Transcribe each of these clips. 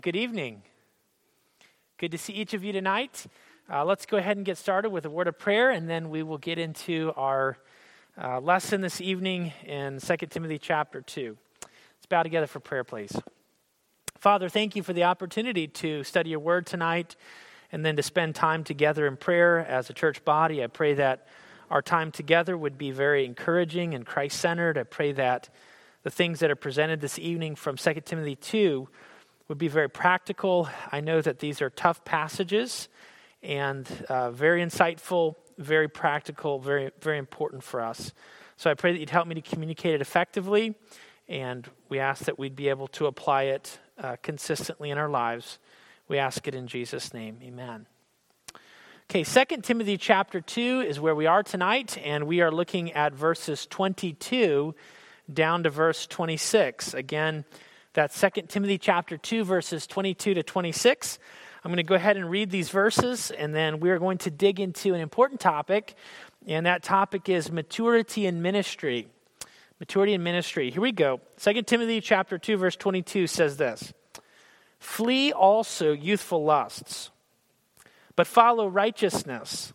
Good evening. Good to see each of you tonight. Let's go ahead and get started with a word of prayer, and then we will get into our lesson this evening in 2 Timothy chapter 2. Let's bow together for prayer, please. Father, thank you for the opportunity to study your word tonight and then to spend time together in prayer as a church body. I pray that our time together would be very encouraging and Christ-centered. I pray that the things that are presented this evening from 2 Timothy 2 would be very practical. I know that these are tough passages and very insightful, very practical, very, very important for us. So I pray that you'd help me to communicate it effectively, and we ask that we'd be able to apply it consistently in our lives. We ask it in Jesus' name. Amen. Okay, 2 Timothy chapter 2 is where we are tonight, and we are looking at verses 22 down to verse 26. Again, that's 2 Timothy chapter 2, verses 22 to 26. I'm going to go ahead and read these verses, and then we are going to dig into an important topic, and that topic is maturity in ministry. Maturity in ministry. Here we go. 2 Timothy chapter 2, verse 22 says this: "Flee also youthful lusts, but follow righteousness,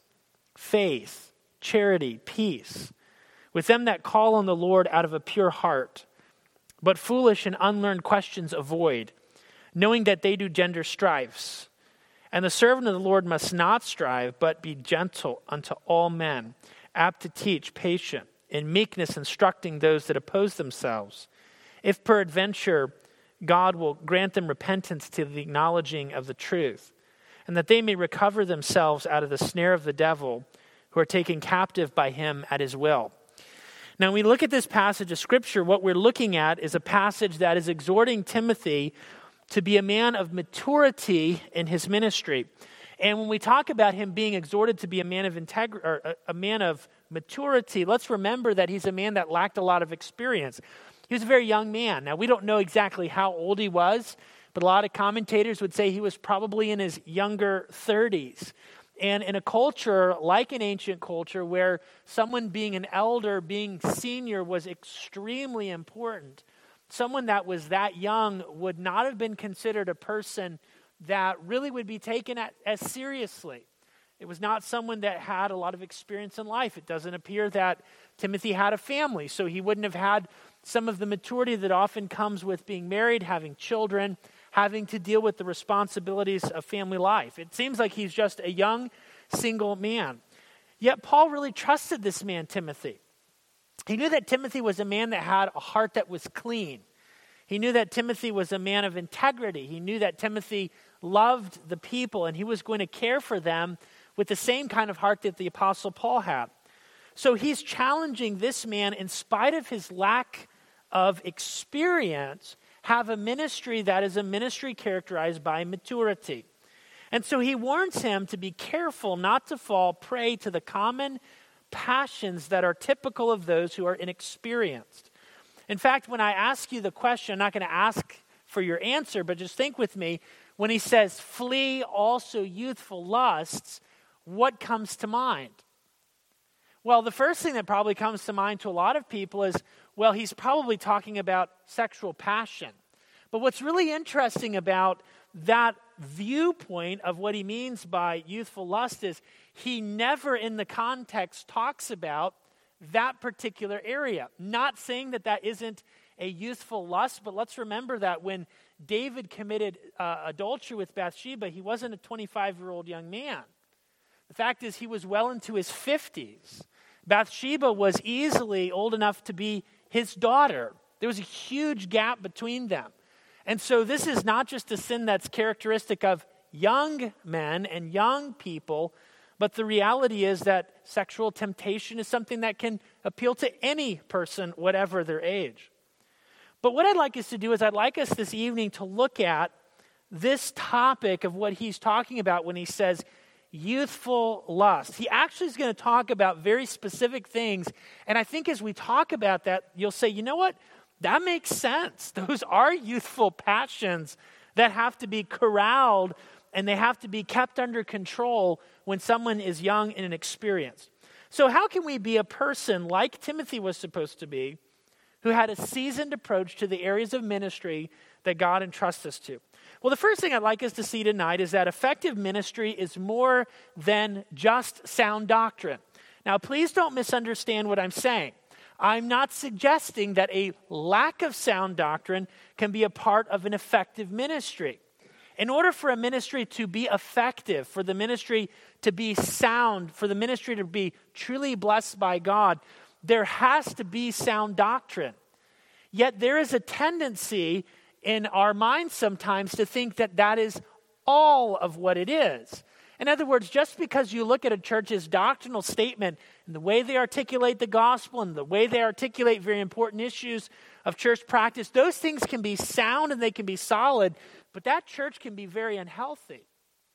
faith, charity, peace, with them that call on the Lord out of a pure heart. But foolish and unlearned questions avoid, knowing that they do gender strifes. And the servant of the Lord must not strive, but be gentle unto all men, apt to teach, patient, in meekness instructing those that oppose themselves. If peradventure God will grant them repentance to the acknowledging of the truth, and that they may recover themselves out of the snare of the devil, who are taken captive by him at his will." Now, when we look at this passage of Scripture, what we're looking at is a passage that is exhorting Timothy to be a man of maturity in his ministry. And when we talk about him being exhorted to be a man of a man of maturity, let's remember that he's a man that lacked a lot of experience. He was a very young man. Now, we don't know exactly how old he was, but a lot of commentators would say he was probably in his younger 30s. And in a culture like an ancient culture where someone being an elder, being senior was extremely important, someone that was that young would not have been considered a person that really would be taken as seriously. It was not someone that had a lot of experience in life. It doesn't appear that Timothy had a family, so he wouldn't have had some of the maturity that often comes with being married, having children, having to deal with the responsibilities of family life. It seems like he's just a young, single man. Yet Paul really trusted this man, Timothy. He knew that Timothy was a man that had a heart that was clean. He knew that Timothy was a man of integrity. He knew that Timothy loved the people, and he was going to care for them with the same kind of heart that the Apostle Paul had. So he's challenging this man, in spite of his lack of experience, have a ministry that is a ministry characterized by maturity. And so he warns him to be careful not to fall prey to the common passions that are typical of those who are inexperienced. In fact, when I ask you the question, I'm not going to ask for your answer, but just think with me. When he says, "Flee also youthful lusts," what comes to mind? Well, the first thing that probably comes to mind to a lot of people is, well, he's probably talking about sexual passion. But what's really interesting about that viewpoint of what he means by youthful lust is he never in the context talks about that particular area. Not saying that that isn't a youthful lust, but let's remember that when David committed adultery with Bathsheba, he wasn't a 25-year-old young man. The fact is he was well into his 50s. Bathsheba was easily old enough to be his daughter. There was a huge gap between them. And so this is not just a sin that's characteristic of young men and young people, but the reality is that sexual temptation is something that can appeal to any person, whatever their age. But what I'd like us to do is I'd like us this evening to look at this topic of what he's talking about when he says youthful lust. He actually is going to talk about very specific things. And I think as we talk about that, you'll say, you know what? That makes sense. Those are youthful passions that have to be corralled and they have to be kept under control when someone is young and inexperienced. So how can we be a person like Timothy was supposed to be, who had a seasoned approach to the areas of ministry that God entrusts us to? Well, the first thing I'd like us to see tonight is that effective ministry is more than just sound doctrine. Now, please don't misunderstand what I'm saying. I'm not suggesting that a lack of sound doctrine can be a part of an effective ministry. In order for a ministry to be effective, for the ministry to be sound, for the ministry to be truly blessed by God, there has to be sound doctrine. Yet there is a tendency in our minds sometimes to think that that is all of what it is. In other words, just because you look at a church's doctrinal statement and the way they articulate the gospel and the way they articulate very important issues of church practice, those things can be sound and they can be solid, but that church can be very unhealthy.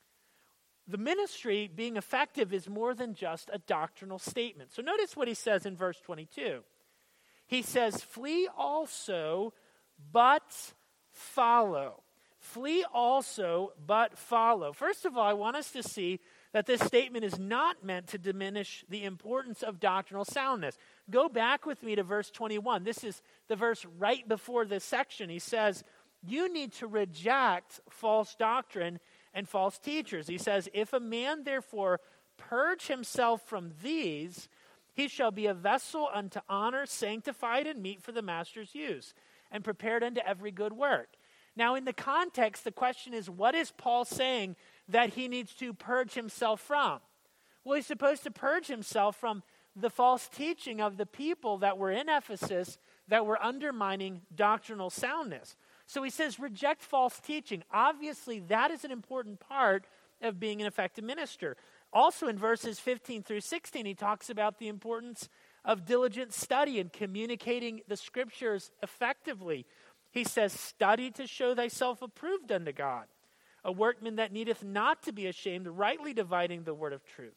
The ministry being effective is more than just a doctrinal statement. So notice what he says in verse 22. He says, flee also, but follow. Flee also, but follow. First of all, I want us to see that this statement is not meant to diminish the importance of doctrinal soundness. Go back with me to verse 21. This is the verse right before this section. He says, you need to reject false doctrine and false teachers. He says, if a man therefore purge himself from these, he shall be a vessel unto honor, sanctified and meet for the master's use, and prepared unto every good work. Now, in the context, the question is, what is Paul saying that he needs to purge himself from? Well, he's supposed to purge himself from the false teaching of the people that were in Ephesus that were undermining doctrinal soundness. So he says, reject false teaching. Obviously, that is an important part of being an effective minister. Also in verses 15 through 16, he talks about the importance of diligent study and communicating the scriptures effectively. He says, study to show thyself approved unto God, a workman that needeth not to be ashamed, rightly dividing the word of truth.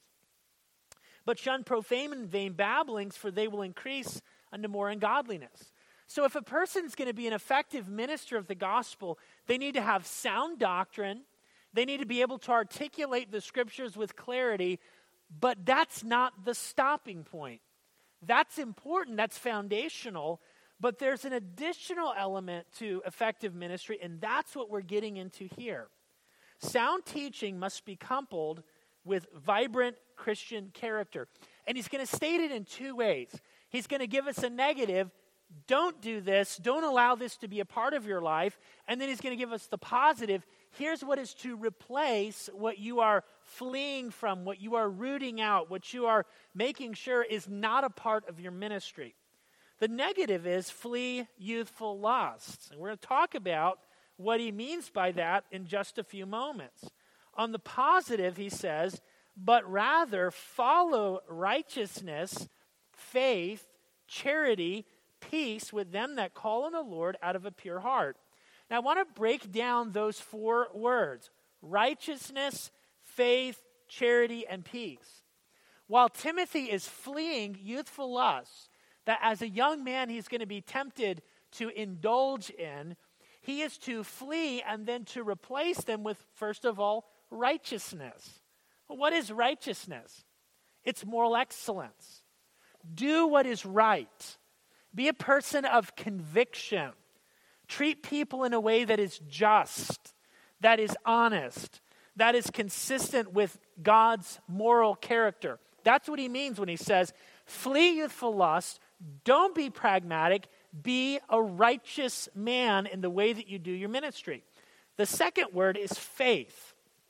But shun profane and vain babblings, for they will increase unto more ungodliness. So if a person's going to be an effective minister of the gospel, they need to have sound doctrine. They need to be able to articulate the scriptures with clarity, but that's not the stopping point. That's important, that's foundational, but there's an additional element to effective ministry, and that's what we're getting into here. Sound teaching must be coupled with vibrant Christian character. And he's going to state it in two ways. He's going to give us a negative, don't do this, don't allow this to be a part of your life. And then he's going to give us the positive, here's what is to replace what you are fleeing from, what you are rooting out, what you are making sure is not a part of your ministry. The negative is flee youthful lusts. And we're going to talk about what he means by that in just a few moments. On the positive, he says, but rather follow righteousness, faith, charity, peace with them that call on the Lord out of a pure heart. Now I want to break down those four words: righteousness, faith, charity, and peace. While Timothy is fleeing youthful lusts, that as a young man he's going to be tempted to indulge in, he is to flee and then to replace them with, first of all, righteousness. Well, what is righteousness? It's moral excellence. Do what is right. Be a person of conviction. Treat people in a way that is just, that is honest, that is consistent with God's moral character. That's what he means when he says, flee youthful lust. Don't be pragmatic. Be a righteous man in the way that you do your ministry. The second word is faith.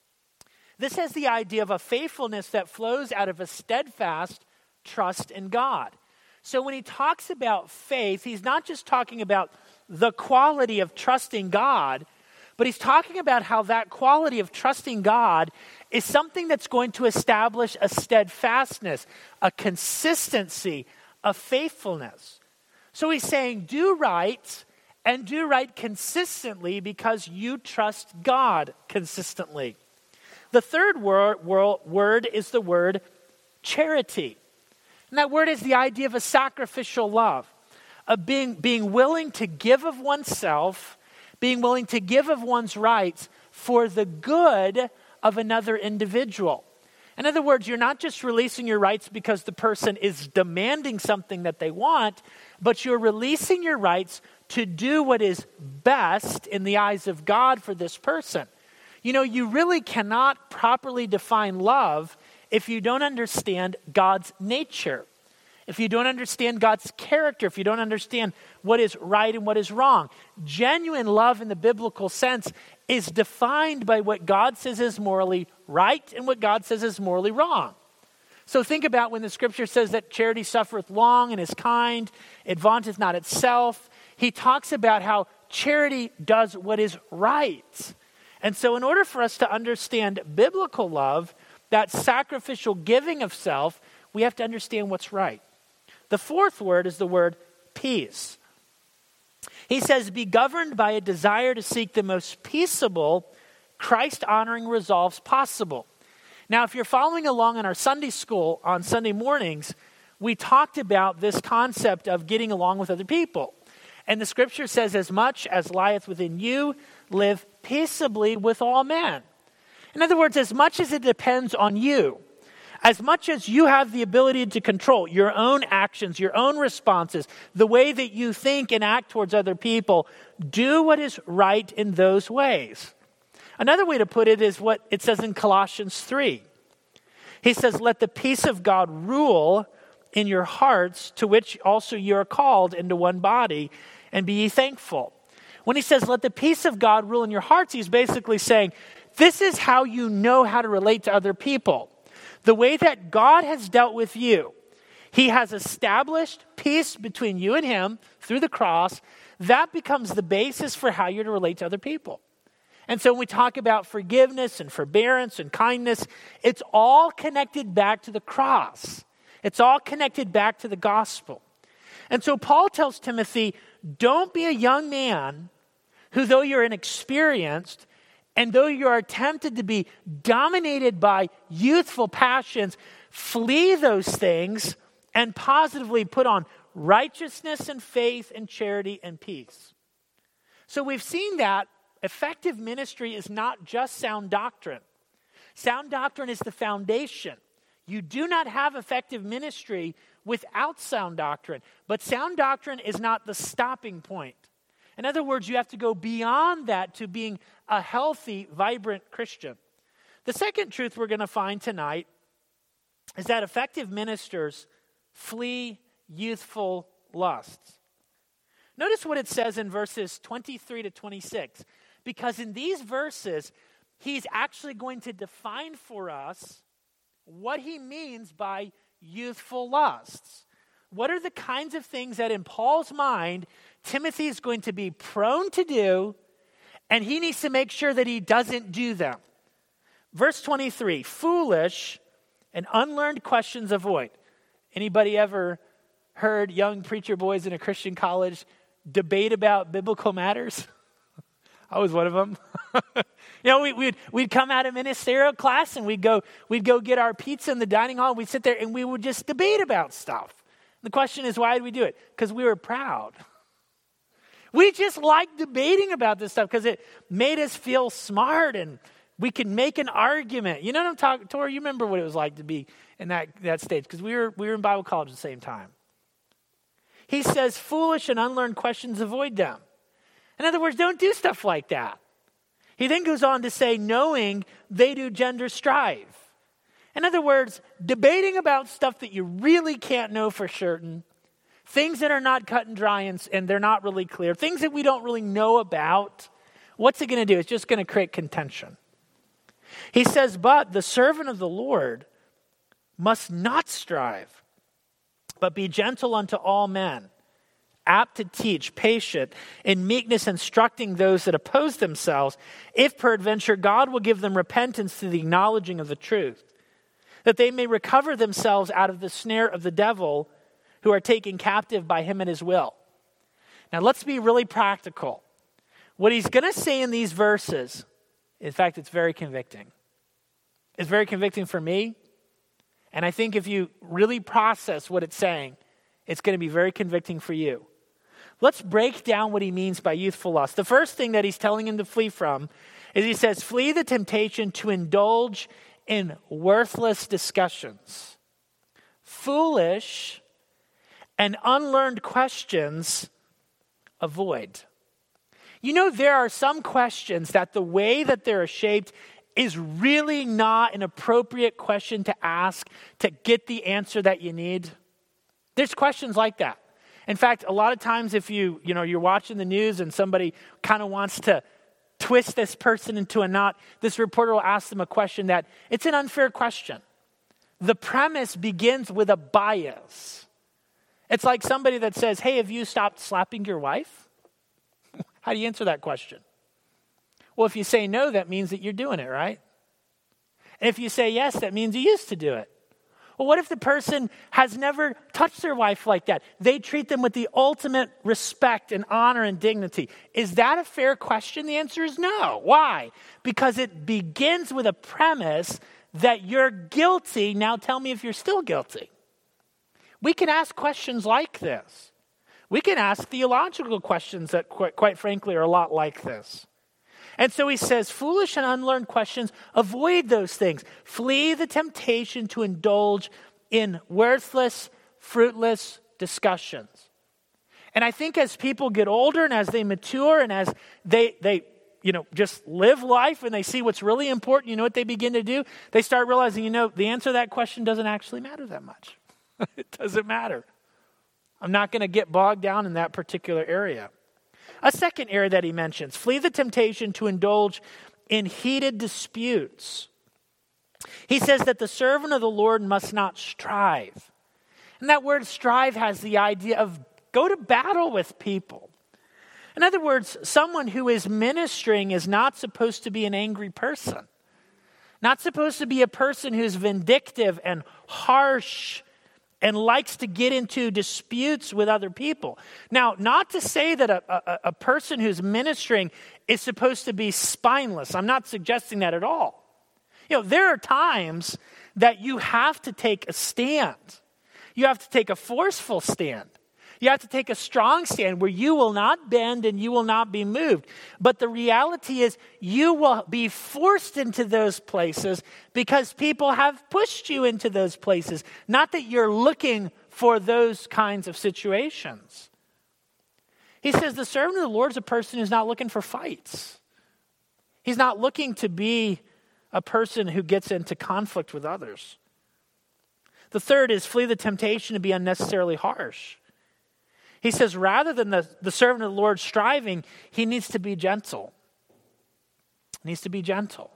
This has the idea of a faithfulness that flows out of a steadfast trust in God. So when he talks about faith, he's not just talking about the quality of trusting God, but he's talking about how that quality of trusting God is something that's going to establish a steadfastness, a consistency, a faithfulness. So he's saying, do right, and do right consistently because you trust God consistently. The third word is the word charity. And that word is the idea of a sacrificial love, of being willing to give of oneself, being willing to give of one's rights for the good of another individual. In other words, you're not just releasing your rights because the person is demanding something that they want, but you're releasing your rights to do what is best in the eyes of God for this person. You know, you really cannot properly define love if you don't understand God's nature, if you don't understand God's character, if you don't understand what is right and what is wrong. Genuine love in the biblical sense is defined by what God says is morally right and what God says is morally wrong. So think about when the scripture says that charity suffereth long and is kind, it vaunteth not itself. He talks about how charity does what is right. And so in order for us to understand biblical love, that sacrificial giving of self, we have to understand what's right. The fourth word is the word peace. He says, be governed by a desire to seek the most peaceable, Christ-honoring resolves possible. Now, if you're following along in our Sunday school on Sunday mornings, we talked about this concept of getting along with other people. And the scripture says, as much as lieth within you, live peaceably with all men. In other words, as much as it depends on you, as much as you have the ability to control your own actions, your own responses, the way that you think and act towards other people, do what is right in those ways. Another way to put it is what it says in Colossians 3. He says, let the peace of God rule in your hearts, to which also you are called into one body, and be ye thankful. When he says, let the peace of God rule in your hearts, he's basically saying, this is how you know how to relate to other people. The way that God has dealt with you, he has established peace between you and him through the cross. That becomes the basis for how you're to relate to other people. And so when we talk about forgiveness and forbearance and kindness, it's all connected back to the cross. It's all connected back to the gospel. And so Paul tells Timothy, don't be a young man who, though you're inexperienced, and though you are tempted to be dominated by youthful passions, flee those things and positively put on righteousness and faith and charity and peace. So we've seen that effective ministry is not just sound doctrine. Sound doctrine is the foundation. You do not have effective ministry without sound doctrine, but sound doctrine is not the stopping point. In other words, you have to go beyond that to being a healthy, vibrant Christian. The second truth we're going to find tonight is that effective ministers flee youthful lusts. Notice what it says in verses 23 to 26, because in these verses, he's actually going to define for us what he means by youthful lusts. What are the kinds of things that in Paul's mind, Timothy is going to be prone to do, and he needs to make sure that he doesn't do them. Verse 23, foolish and unlearned questions avoid. Anybody ever heard young preacher boys in a Christian college debate about biblical matters? I was one of them. You know, we'd come out of ministerial class and we'd go get our pizza in the dining hall. We'd sit there and we would just debate about stuff. The question is, why did we do it? Because we were proud. We just liked debating about this stuff because it made us feel smart and we could make an argument. You know what I'm talking, Tori? You remember what it was like to be in that stage because we were in Bible college at the same time. He says, foolish and unlearned questions, avoid them. In other words, don't do stuff like that. He then goes on to say, knowing they do gender strive. In other words, debating about stuff that you really can't know for certain, things that are not cut and dry and they're not really clear, things that we don't really know about, what's it going to do? It's just going to create contention. He says, but the servant of the Lord must not strive, but be gentle unto all men, apt to teach, patient, in meekness instructing those that oppose themselves, if peradventure God will give them repentance to the acknowledging of the truth, that they may recover themselves out of the snare of the devil, who are taken captive by him and his will. Now let's be really practical. What he's going to say in these verses, in fact, it's very convicting. It's very convicting for me. And I think if you really process what it's saying, it's going to be very convicting for you. Let's break down what he means by youthful lust. The first thing that he's telling him to flee from is he says, flee the temptation to indulge in worthless discussions. Foolish and unlearned questions avoid. You know, there are some questions that the way that they're shaped is really not an appropriate question to ask to get the answer that you need. There's questions like that. In fact, a lot of times if you're watching the news and somebody kind of wants to twist this person into a knot, this reporter will ask them a question that it's an unfair question. The premise begins with a bias. It's like somebody that says, hey, have you stopped slapping your wife? How do you answer that question? Well, if you say no, that means that you're doing it, right? And if you say yes, that means you used to do it. Well, what if the person has never touched their wife like that? They treat them with the ultimate respect and honor and dignity. Is that a fair question? The answer is no. Why? Because it begins with a premise that you're guilty. Now tell me if you're still guilty. We can ask questions like this. We can ask theological questions that quite frankly are a lot like this. And so he says, foolish and unlearned questions, avoid those things. Flee the temptation to indulge in worthless, fruitless discussions. And I think as people get older and as they mature and as they just live life and they see what's really important, you know what they begin to do? They start realizing, the answer to that question doesn't actually matter that much. It doesn't matter. I'm not going to get bogged down in that particular area. A second area that he mentions, flee the temptation to indulge in heated disputes. He says that the servant of the Lord must not strive. And that word strive has the idea of go to battle with people. In other words, someone who is ministering is not supposed to be an angry person. Not supposed to be a person who's vindictive and harsh and likes to get into disputes with other people. Now, not to say that a person who's ministering is supposed to be spineless. I'm not suggesting that at all. There are times that you have to take a stand. You have to take a forceful stand. You have to take a strong stand where you will not bend and you will not be moved. But the reality is you will be forced into those places because people have pushed you into those places. Not that you're looking for those kinds of situations. He says the servant of the Lord is a person who's not looking for fights. He's not looking to be a person who gets into conflict with others. The third is flee the temptation to be unnecessarily harsh. He says rather than the servant of the Lord striving, he needs to be gentle. He needs to be gentle.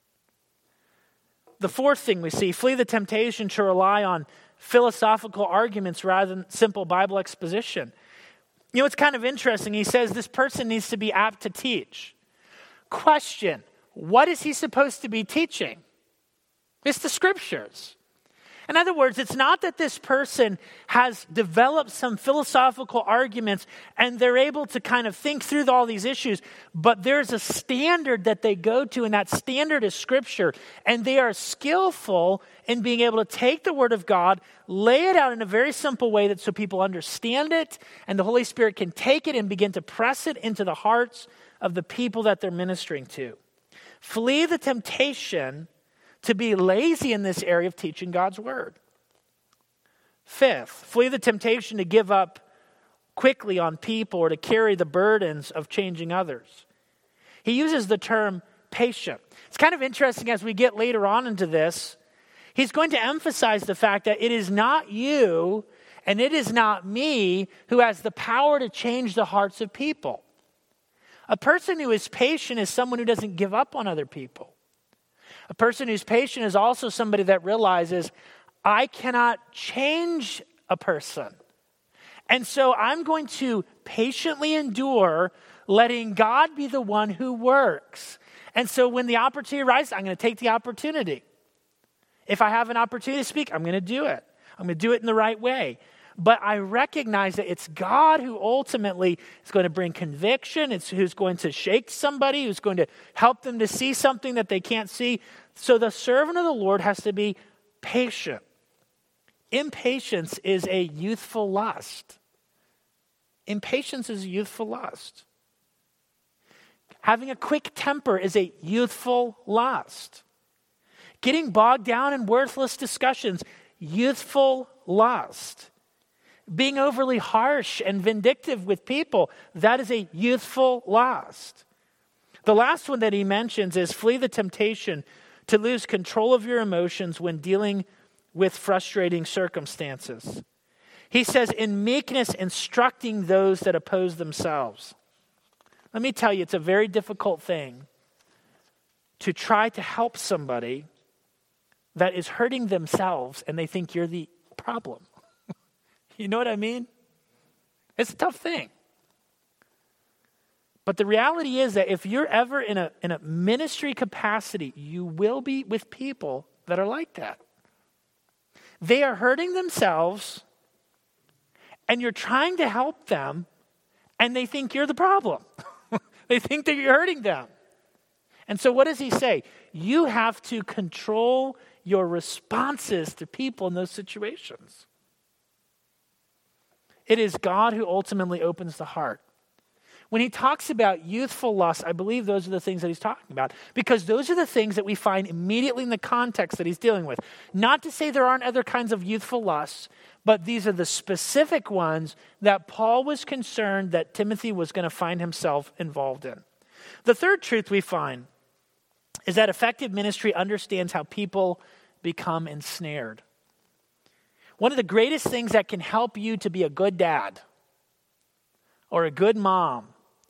The fourth thing we see, flee the temptation to rely on philosophical arguments rather than simple Bible exposition. It's kind of interesting. He says this person needs to be apt to teach. Question, what is he supposed to be teaching? It's the scriptures. In other words, it's not that this person has developed some philosophical arguments and they're able to kind of think through all these issues, but there's a standard that they go to, and that standard is Scripture. And they are skillful in being able to take the Word of God, lay it out in a very simple way that so people understand it, and the Holy Spirit can take it and begin to press it into the hearts of the people that they're ministering to. Flee the temptation to be lazy in this area of teaching God's word. Fifth, flee the temptation to give up quickly on people or to carry the burdens of changing others. He uses the term patient. It's kind of interesting as we get later on into this. He's going to emphasize the fact that it is not you and it is not me who has the power to change the hearts of people. A person who is patient is someone who doesn't give up on other people. A person who's patient is also somebody that realizes, I cannot change a person. And so I'm going to patiently endure, letting God be the one who works. And so when the opportunity arises, I'm going to take the opportunity. If I have an opportunity to speak, I'm going to do it. I'm going to do it in the right way. But I recognize that it's God who ultimately is going to bring conviction. It's who's going to shake somebody, who's going to help them to see something that they can't see. So the servant of the Lord has to be patient. Impatience is a youthful lust. Impatience is a youthful lust. Having a quick temper is a youthful lust. getting bogged down in worthless discussions, youthful lust. Being overly harsh and vindictive with people, that is a youthful lust. The last one that he mentions is flee the temptation to lose control of your emotions when dealing with frustrating circumstances. He says, in meekness, instructing those that oppose themselves. Let me tell you, it's a very difficult thing to try to help somebody that is hurting themselves and they think you're the problem. You know what I mean? It's a tough thing. But the reality is that if you're ever in a ministry capacity, you will be with people that are like that. They are hurting themselves, and you're trying to help them, and they think you're the problem. They think that you're hurting them. And so what does he say? You have to control your responses to people in those situations. It is God who ultimately opens the heart. When he talks about youthful lust, I believe those are the things that he's talking about, because those are the things that we find immediately in the context that he's dealing with. Not to say there aren't other kinds of youthful lusts, but these are the specific ones that Paul was concerned that Timothy was going to find himself involved in. The third truth we find is that effective ministry understands how people become ensnared. One of the greatest things that can help you to be a good dad or a good mom,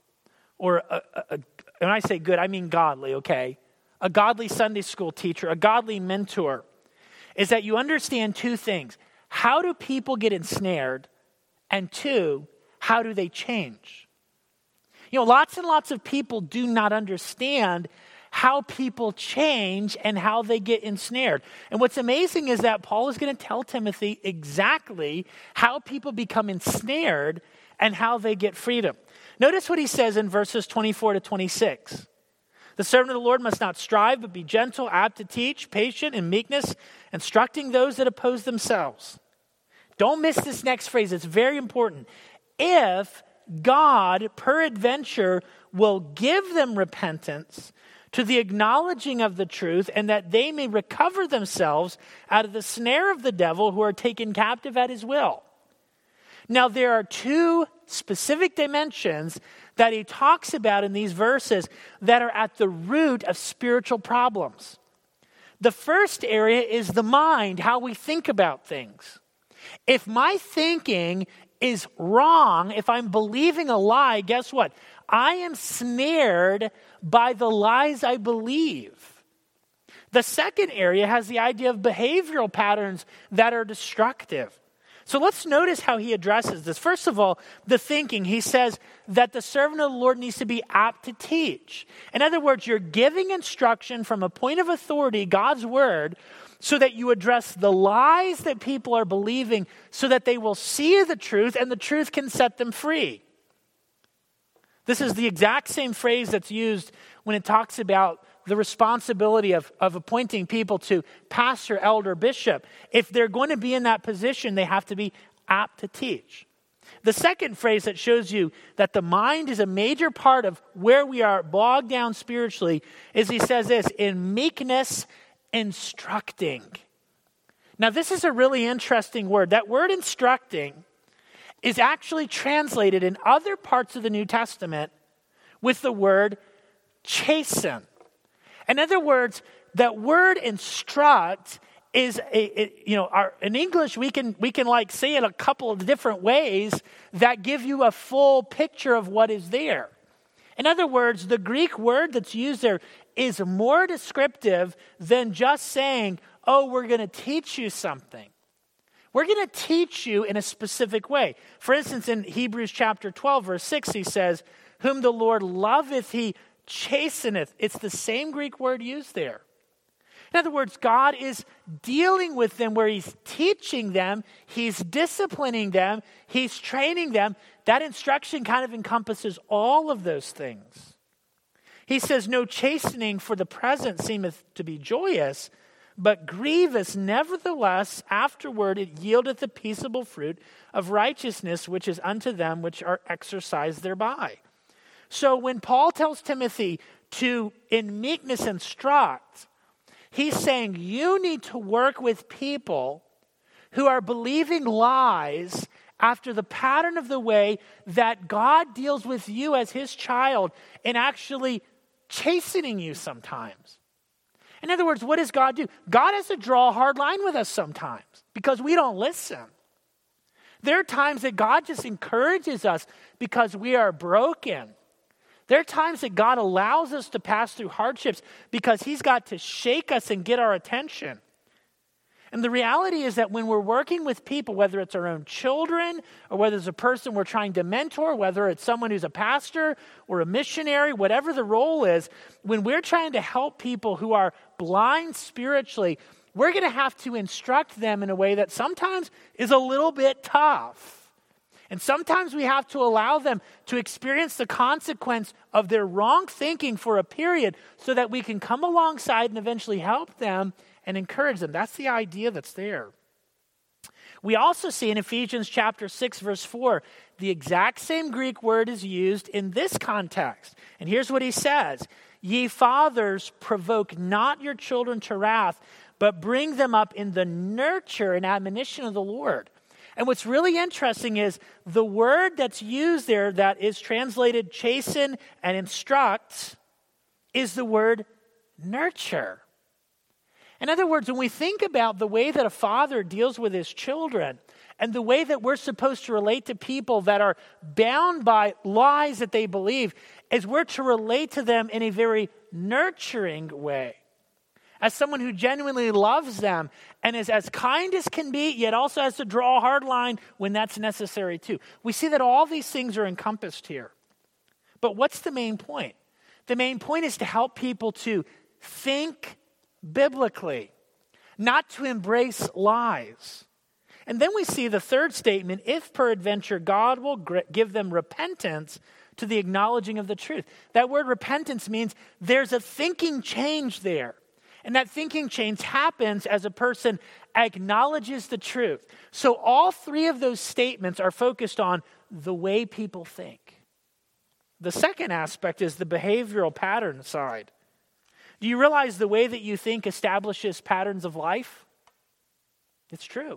or when I say good, I mean godly, okay? A godly Sunday school teacher, a godly mentor, is that you understand two things. How do people get ensnared? And two, how do they change? You know, lots and lots of people do not understand how people change and how they get ensnared. And what's amazing is that Paul is going to tell Timothy exactly how people become ensnared and how they get freedom. Notice what he says in verses 24 to 26. The servant of the Lord must not strive, but be gentle, apt to teach, patient in meekness, instructing those that oppose themselves. Don't miss this next phrase. It's very important. If God, peradventure, will give them repentance to the acknowledging of the truth, and that they may recover themselves out of the snare of the devil, who are taken captive at his will. Now, there are two specific dimensions that he talks about in these verses that are at the root of spiritual problems. The first area is the mind, how we think about things. If my thinking is wrong, if I'm believing a lie, guess what? I am snared by the lies I believe. The second area has the idea of behavioral patterns that are destructive. So let's notice how he addresses this. First of all, the thinking. He says that the servant of the Lord needs to be apt to teach. In other words, you're giving instruction from a point of authority, God's word, so that you address the lies that people are believing so that they will see the truth and the truth can set them free. This is the exact same phrase that's used when it talks about the responsibility of appointing people to pastor, elder, bishop. If they're going to be in that position, they have to be apt to teach. The second phrase that shows you that the mind is a major part of where we are bogged down spiritually is he says this, in meekness, instructing. Now, this is a really interesting word. That word instructing is actually translated in other parts of the New Testament with the word chasten. In other words, that word instruct is in English we can like say it a couple of different ways that give you a full picture of what is there. In other words, the Greek word that's used there is more descriptive than just saying, oh, we're going to teach you something. We're going to teach you in a specific way. For instance, in Hebrews chapter 12, verse 6, he says, whom the Lord loveth, he chasteneth. It's the same Greek word used there. In other words, God is dealing with them where he's teaching them, he's disciplining them, he's training them. That instruction kind of encompasses all of those things. He says, no chastening for the present seemeth to be joyous, but grievous. Nevertheless, afterward it yieldeth the peaceable fruit of righteousness, which is unto them which are exercised thereby. So when Paul tells Timothy to, in meekness, instruct, He's saying you need to work with people who are believing lies after the pattern of the way that God deals with you as his child and actually chastening you sometimes. In other words, what does God do? God has to draw a hard line with us sometimes because we don't listen. There are times that God just encourages us because we are broken. There are times that God allows us to pass through hardships because he's got to shake us and get our attention. And the reality is that when we're working with people, whether it's our own children or whether it's a person we're trying to mentor, whether it's someone who's a pastor or a missionary, whatever the role is, when we're trying to help people who are blind spiritually, we're going to have to instruct them in a way that sometimes is a little bit tough. And sometimes we have to allow them to experience the consequence of their wrong thinking for a period so that we can come alongside and eventually help them and encourage them. That's the idea that's there. We also see in Ephesians chapter 6, verse 4, the exact same Greek word is used in this context. And here's what he says: "Ye fathers, provoke not your children to wrath, but bring them up in the nurture and admonition of the Lord." And what's really interesting is the word that's used there that is translated chasten and instruct is the word nurture. In other words, when we think about the way that a father deals with his children and the way that we're supposed to relate to people that are bound by lies that they believe, is we're to relate to them in a very nurturing way. As someone who genuinely loves them and is as kind as can be, yet also has to draw a hard line when that's necessary too. We see that all these things are encompassed here. But what's the main point? The main point is to help people to think biblically, not to embrace lies. And then we see the third statement: if peradventure God will give them repentance to the acknowledging of the truth. That word repentance means there's a thinking change there. And that thinking change happens as a person acknowledges the truth. So all three of those statements are focused on the way people think. The second aspect is the behavioral pattern side. Do you realize the way that you think establishes patterns of life? It's true.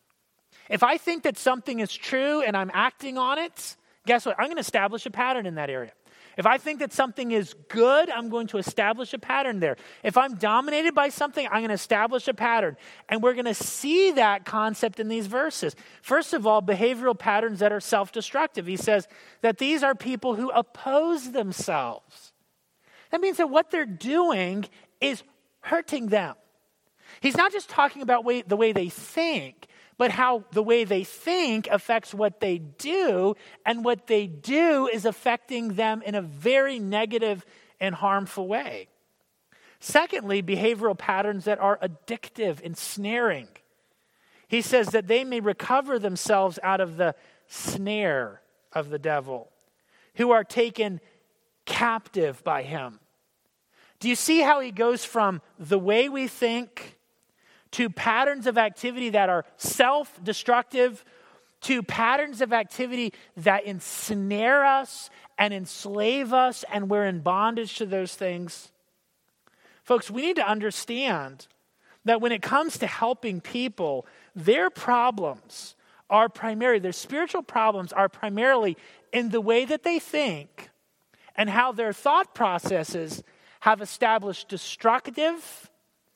If I think that something is true and I'm acting on it, guess what? I'm going to establish a pattern in that area. If I think that something is good, I'm going to establish a pattern there. If I'm dominated by something, I'm going to establish a pattern. And we're going to see that concept in these verses. First of all, behavioral patterns that are self-destructive. He says that these are people who oppose themselves. That means that what they're doing is hurting them. He's not just talking about the way they think, but how the way they think affects what they do, and what they do is affecting them in a very negative and harmful way. Secondly, behavioral patterns that are addictive, ensnaring. He says that they may recover themselves out of the snare of the devil, who are taken captive by him. Do you see how he goes from the way we think to patterns of activity that are self-destructive, to patterns of activity that ensnare us and enslave us, and we're in bondage to those things? Folks, we need to understand that when it comes to helping people, their problems are primarily, their spiritual problems are primarily in the way that they think and how their thought processes have established destructive,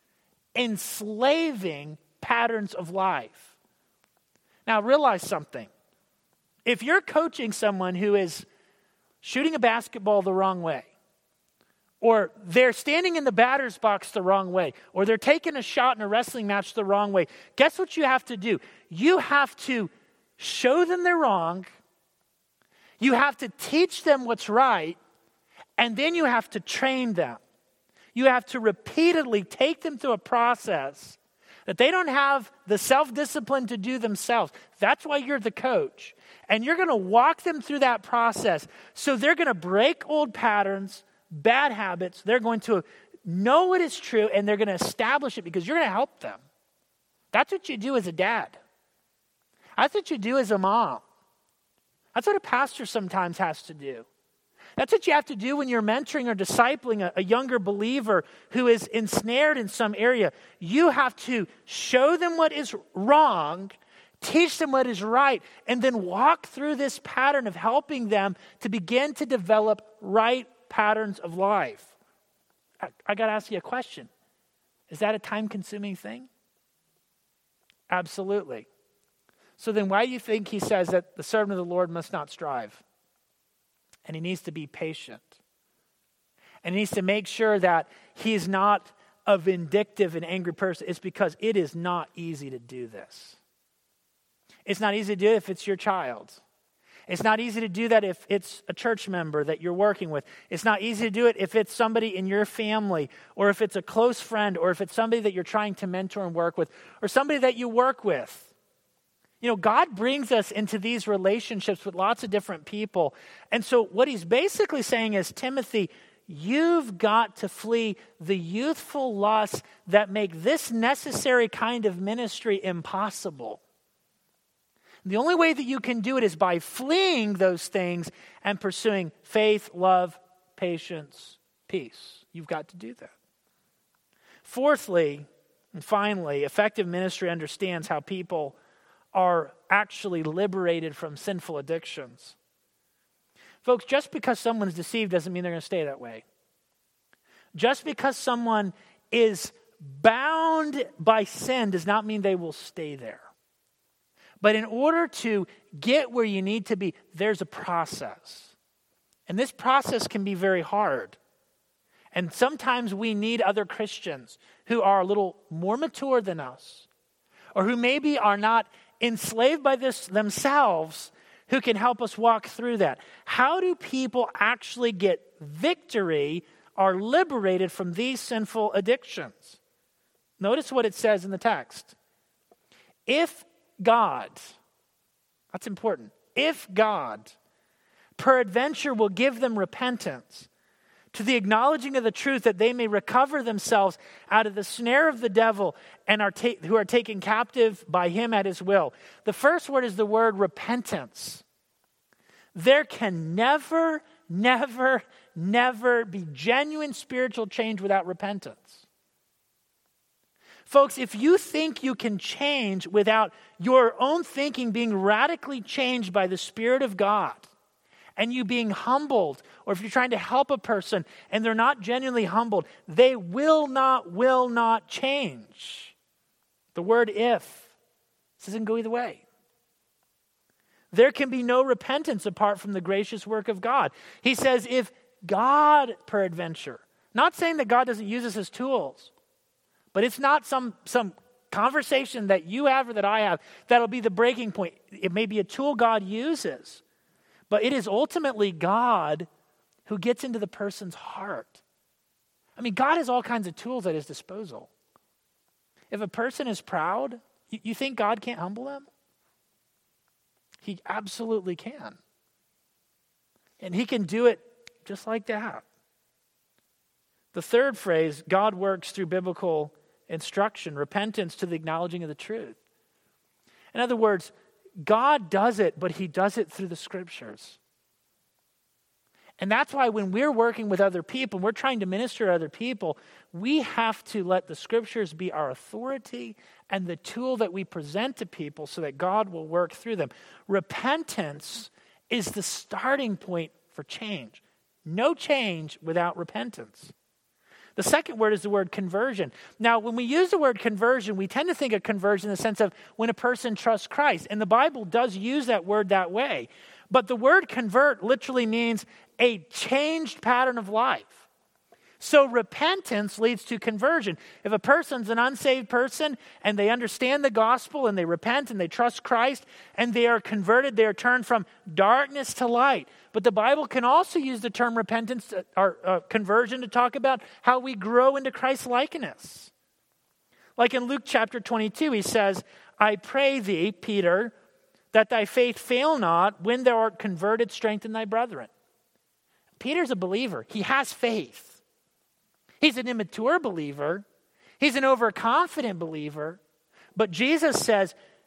enslaving patterns of life. Now realize something. If you're coaching someone who is shooting a basketball the wrong way, or they're standing in the batter's box the wrong way, or they're taking a shot in a wrestling match the wrong way, guess what you have to do? You have to show them they're wrong, you have to teach them what's right, and then you have to train them. You have to repeatedly take them through a process that they don't have the self-discipline to do themselves. That's why you're the coach. And you're going to walk them through that process. So they're going to break old patterns, bad habits. They're going to know what is true, and they're going to establish it because you're going to help them. That's what you do as a dad. That's what you do as a mom. That's what a pastor sometimes has to do. That's what you have to do when you're mentoring or discipling a younger believer who is ensnared in some area. You have to show them what is wrong, teach them what is right, and then walk through this pattern of helping them to begin to develop right patterns of life. I got to ask you a question. Is that a time-consuming thing? Absolutely. So then why do you think he says that the servant of the Lord must not strive? And he needs to be patient. And he needs to make sure that he is not a vindictive and angry person. It's because it is not easy to do this. It's not easy to do it if it's your child. It's not easy to do that if it's a church member that you're working with. It's not easy to do it if it's somebody in your family, or if it's a close friend, or if it's somebody that you're trying to mentor and work with, or somebody that you work with. You know, God brings us into these relationships with lots of different people. And so what he's basically saying is, Timothy, you've got to flee the youthful lusts that make this necessary kind of ministry impossible. The only way that you can do it is by fleeing those things and pursuing faith, love, patience, peace. You've got to do that. Fourthly, and finally, effective ministry understands how people are actually liberated from sinful addictions. Folks, just because someone's deceived doesn't mean they're going to stay that way. Just because someone is bound by sin does not mean they will stay there. But in order to get where you need to be, there's a process. And this process can be very hard. And sometimes we need other Christians who are a little more mature than us, or who maybe are not enslaved by this themselves, who can help us walk through that. How do people actually get victory, are liberated from these sinful addictions? Notice what it says in the text. If God, that's important, if God peradventure will give them repentance to the acknowledging of the truth, that they may recover themselves out of the snare of the devil and who are taken captive by him at his will. The first word is the word repentance. There can never be genuine spiritual change without repentance. Folks, if you think you can change without your own thinking being radically changed by the Spirit of God, and you being humbled, or if you're trying to help a person and they're not genuinely humbled, they will not change. The word if doesn't go either way. There can be no repentance apart from the gracious work of God. He says, if God peradventure, not saying that God doesn't use us as tools, but it's not some conversation that you have or that I have that'll be the breaking point. It may be a tool God uses, but it is ultimately God who gets into the person's heart. I mean, God has all kinds of tools at his disposal. If a person is proud, you think God can't humble them? He absolutely can. And he can do it just like that. The third phrase, God works through biblical instruction, repentance to the acknowledging of the truth. In other words, God does it, but he does it through the scriptures. And that's why when we're working with other people, we're trying to minister to other people, we have to let the scriptures be our authority and the tool that we present to people so that God will work through them. Repentance is the starting point for change. No change without repentance. The second word is the word conversion. Now, when we use the word conversion, we tend to think of conversion in the sense of when a person trusts Christ. And the Bible does use that word that way. But the word convert literally means a changed pattern of life. So repentance leads to conversion. If a person's an unsaved person and they understand the gospel and they repent and they trust Christ and they are converted, they are turned from darkness to light. But the Bible can also use the term repentance or conversion to talk about how we grow into Christ's likeness. Like in Luke chapter 22, he says, I pray thee, Peter, that thy faith fail not. When thou art converted, strengthen thy brethren. Peter's a believer. He has faith. He's an immature believer. He's an overconfident believer. But Jesus says,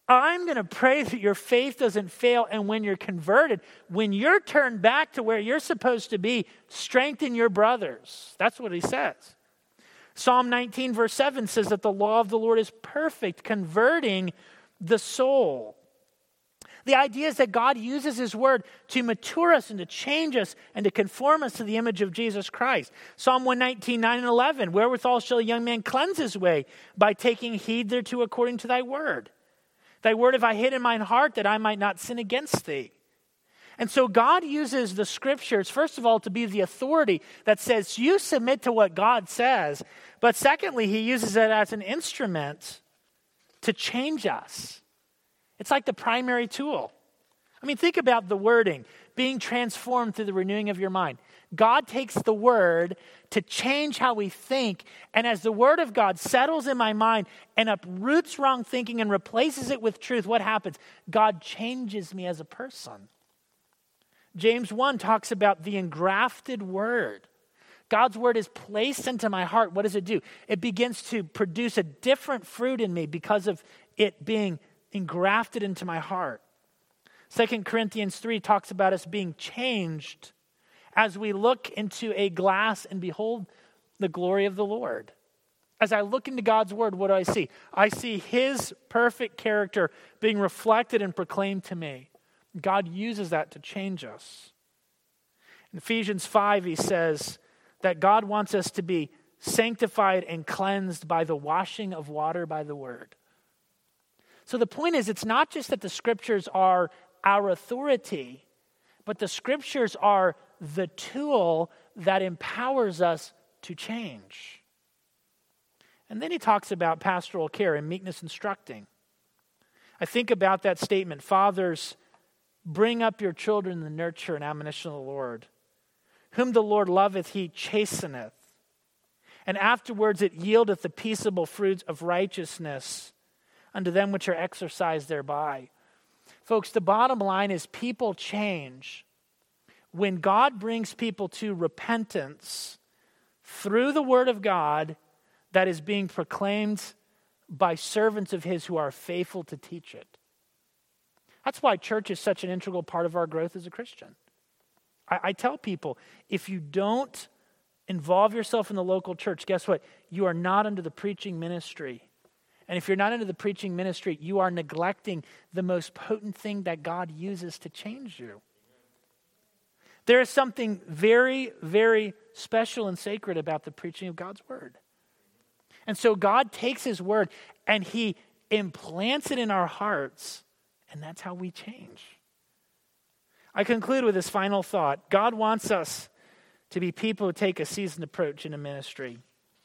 I'm going to pray that your faith doesn't fail. And when you're converted, when you're turned back to where you're supposed to be, strengthen your brothers. That's what he says. Psalm 19 verse 7 says that the law of the Lord is perfect, converting the soul. The idea is that God uses his word to mature us and to change us and to conform us to the image of Jesus Christ. Psalm 119, 9 and 11, wherewithal shall a young man cleanse his way? By taking heed thereto according to thy word. Thy word have I hid in mine heart that I might not sin against thee. And so God uses the scriptures, first of all, to be the authority that says you submit to what God says. But secondly, he uses it as an instrument to change us. It's like the primary tool. I mean, think about the wording, being transformed through the renewing of your mind. God takes the word to change how we think. And as the word of God settles in my mind and uproots wrong thinking and replaces it with truth, what happens? God changes me as a person. James 1 talks about the engrafted word. God's word is placed into my heart. What does it do? It begins to produce a different fruit in me because of it being engrafted into my heart. 2 Corinthians 3 talks about us being changed as we look into a glass and behold the glory of the Lord. As I look into God's word, what do I see? I see his perfect character being reflected and proclaimed to me. God uses that to change us. In Ephesians 5, he says that God wants us to be sanctified and cleansed by the washing of water by the word. So the point is, it's not just that the scriptures are our authority, but the scriptures are the tool that empowers us to change. And then he talks about pastoral care and meekness instructing. I think about that statement, fathers, bring up your children in the nurture and admonition of the Lord. Whom the Lord loveth, he chasteneth. And afterwards it yieldeth the peaceable fruits of righteousness unto them which are exercised thereby. Folks, the bottom line is people change when God brings people to repentance through the word of God that is being proclaimed by servants of his who are faithful to teach it. That's why church is such an integral part of our growth as a Christian. I tell people, if you don't involve yourself in the local church, guess what? You are not under the preaching ministry. And if you're not under the preaching ministry, you are neglecting the most potent thing that God uses to change you. There is something very, very special and sacred about the preaching of God's word. And so God takes his word and he implants it in our hearts, and that's how we change. I conclude with this final thought. God wants us to be people who take a seasoned approach in a ministry.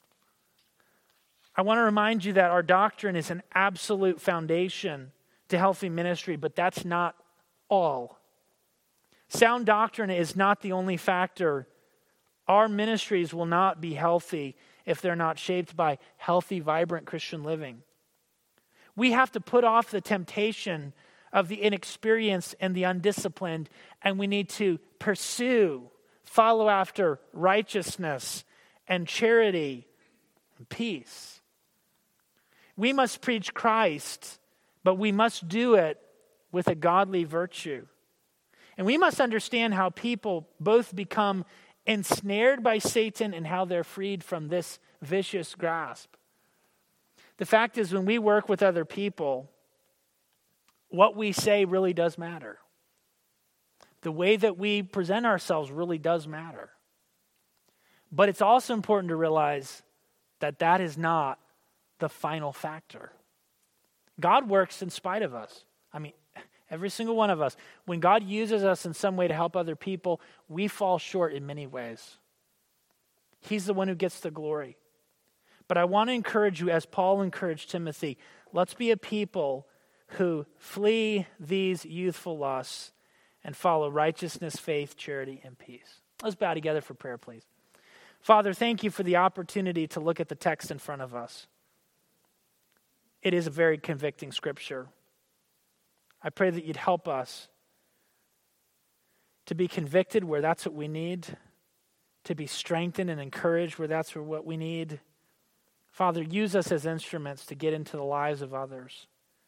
I want to remind you that our doctrine is an absolute foundation to healthy ministry, but that's not all. Sound doctrine is not the only factor. Our ministries will not be healthy if they're not shaped by healthy, vibrant Christian living. We have to put off the temptation of the inexperienced and the undisciplined, and we need to pursue, follow after righteousness and charity and peace. We must preach Christ, but we must do it with a godly virtue. And we must understand how people both become ensnared by Satan and how they're freed from this vicious grasp. The fact is, when we work with other people, what we say really does matter. The way that we present ourselves really does matter. But it's also important to realize that that is not the final factor. God works in spite of us. I mean, every single one of us. When God uses us in some way to help other people, we fall short in many ways. He's the one who gets the glory. But I want to encourage you, as Paul encouraged Timothy, let's be a people who flee these youthful lusts and follow righteousness, faith, charity, and peace. Let's bow together for prayer, please. Father, thank you for the opportunity to look at the text in front of us. It is a very convicting scripture. I pray that you'd help us to be convicted where that's what we need, to be strengthened and encouraged where that's what we need. Father, use us as instruments to get into the lives of others.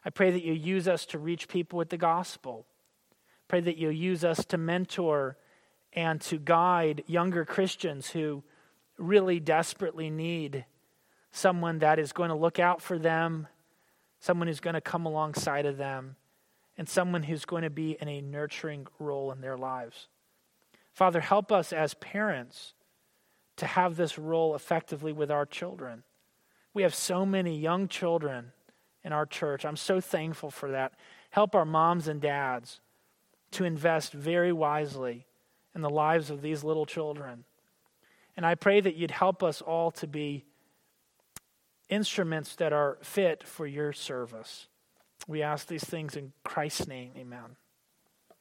I pray that you use us to reach people with the gospel. Pray that you'll use us to mentor and to guide younger Christians who really desperately need someone that is going to look out for them, someone who's going to come alongside of them, and someone who's going to be in a nurturing role in their lives. Father, help us as parents to have this role effectively with our children. We have so many young children in our church. I'm so thankful for that. Help our moms and dads to invest very wisely in the lives of these little children. And I pray that you'd help us all to be instruments that are fit for your service. We ask these things in Christ's name, amen.